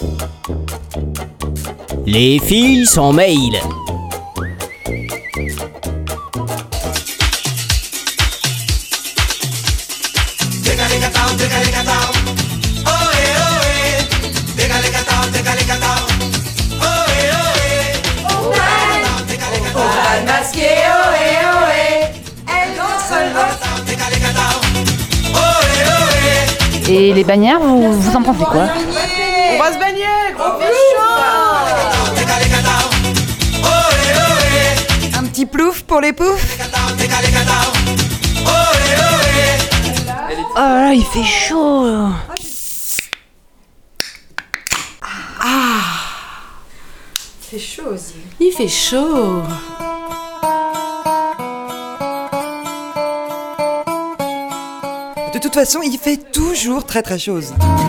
Les filles sont mail. Et les bannières, vous en pensez quoi? On va se baigner, gros chaud. Un petit plouf pour les poufs. Oh là, il fait chaud. C'est chaud aussi. Il fait chaud. De toute façon, il fait toujours très très chaud.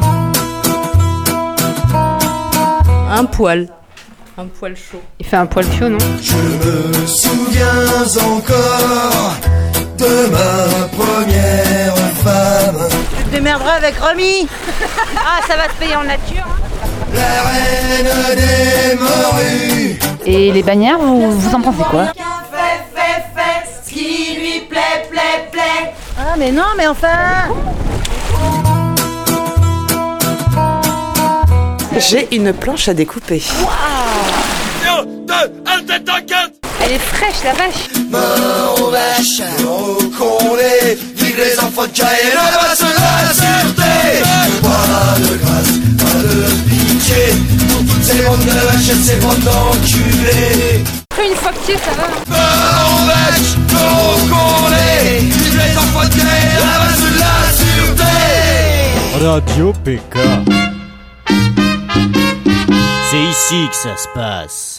Un poil chaud. Il fait un poil chaud, non? Je me souviens encore de ma première femme. Tu te démerderas avec Romy. Ah, ça va se payer en nature. La reine des morues. Et les bannières, vous en pensez quoi? Ce qui lui plaît. Ah mais non, mais enfin. J'ai une planche à découper. Elle est fraîche, la vache. Mort aux vaches, mort aux condés. Vive les enfants de Caïn, la base de la sûreté. Pas de grâce, pas de pitié. Pour toutes ces bandes de vaches et ces bandes d'enculés. Après une fois que tu es, ça va. Mort aux vaches, mort aux condés. Vive les enfants de Caïn, la base de la sûreté. Radio PK. C'est ici que ça se passe.